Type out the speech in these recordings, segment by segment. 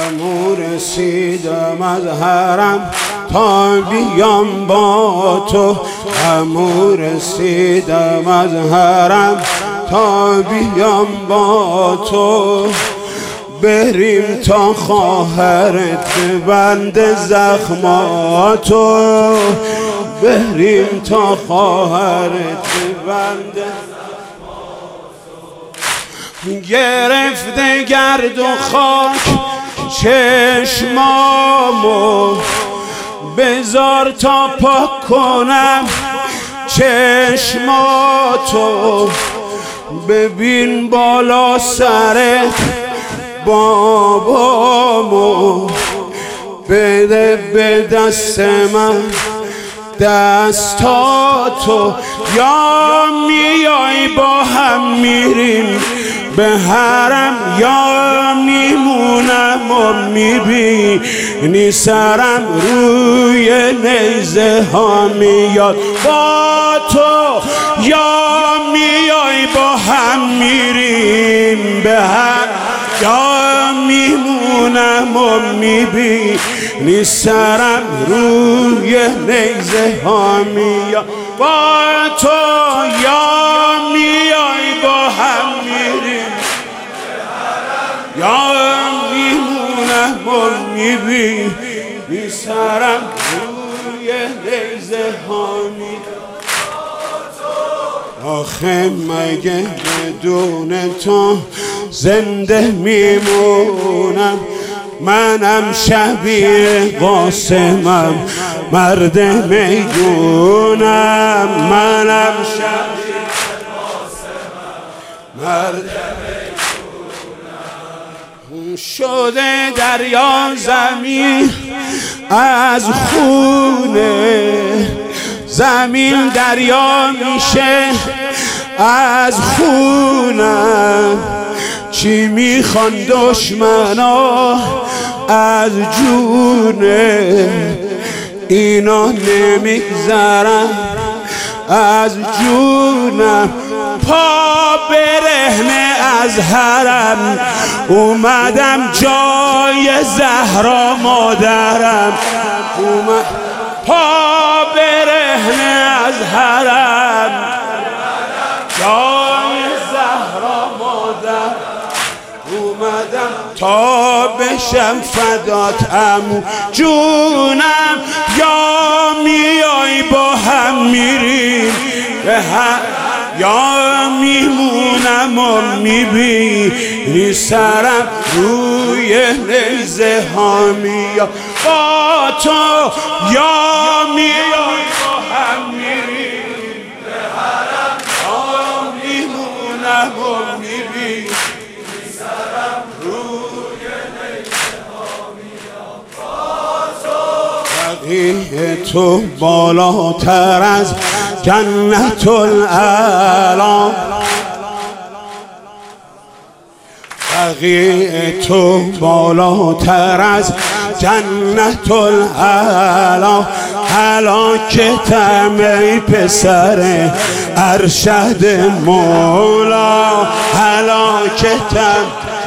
همون رسیدم از حرم تا بیام با تو، همون رسیدم از حرم تا بیام با تو. بریم تا خواهرت بند زخماتو، بریم تا خواهرت بند زخماتو. گرفته گرد و خاک چشمامو، بذار تا پاک کنم چشماتو. ببین بالا سرت بابامو، بده به دست من دستاتو. یا میای با هم میریم به حرم، یا میمونم و میبینی سرم روی نیزه ها میاد با تو. یا میای با هم میریم به حرم، یا میمونم و میبینی سرم روی نیزه ها میاد با تو. یا میای با هم میریم یا میمونم و میبینی سرم روی نیزه ها میاد. آخه مگه بدون تو زنده میمونم؟ منم شبیه قاسمم مرد میدونم، منم شبیه قاسمم مرد میدونم. شده دریا زمین از خونه، زمین دریا میشه از خونم. چی میخوان دشمنا از جونه، اینا نمیگذرن از جونم. پا برهنه از حرم اومدم جای زهرا مادرم، پا برهنه از حرم جای زهرا مادر اومدم تا بشم فدات عمو جونم. یا میای با هم میریم به هم، یا میمونم و میبینی سرم روی نیزه ها میاد با تو. یا میای با هم میریم به حرم، یا میمونم و میبینی سرم روی نیزه ها میاد با تو. بقیه تو بالاتر از جنت الاعلی، بقیه تو بالاتر از جنت الاعلی. هلاکتم ای پسر ارشد مولا، هلاکتم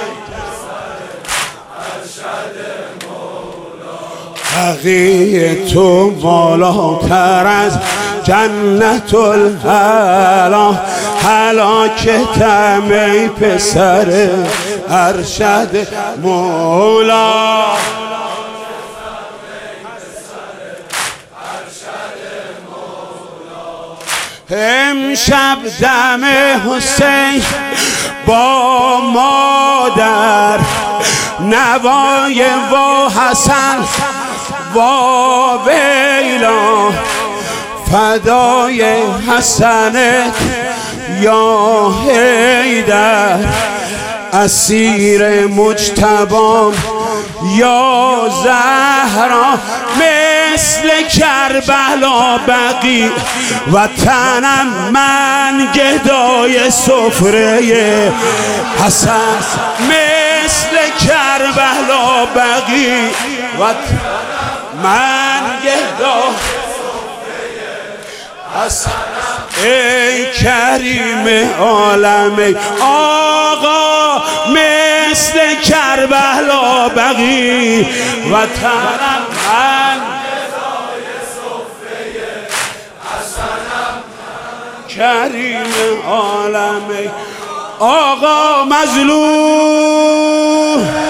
بقیه تو بالاتر از جنت الاعلی. هلاکتم ای پسر ارشد مولا. امشب دم حسین با مادر، نوای و حسن و ویلا، فدای حسنت یا حیدر، اسیر مجتبی یا زهرا. مثل کربلا بقی وطنم من گدای سفره حسن، مثل کربلا بقی وطنم من گدای سفره حسن. ای کریم عالم آقا، مثل کربلا بلا بقی وطنم من کریم عالم آقا مظلوم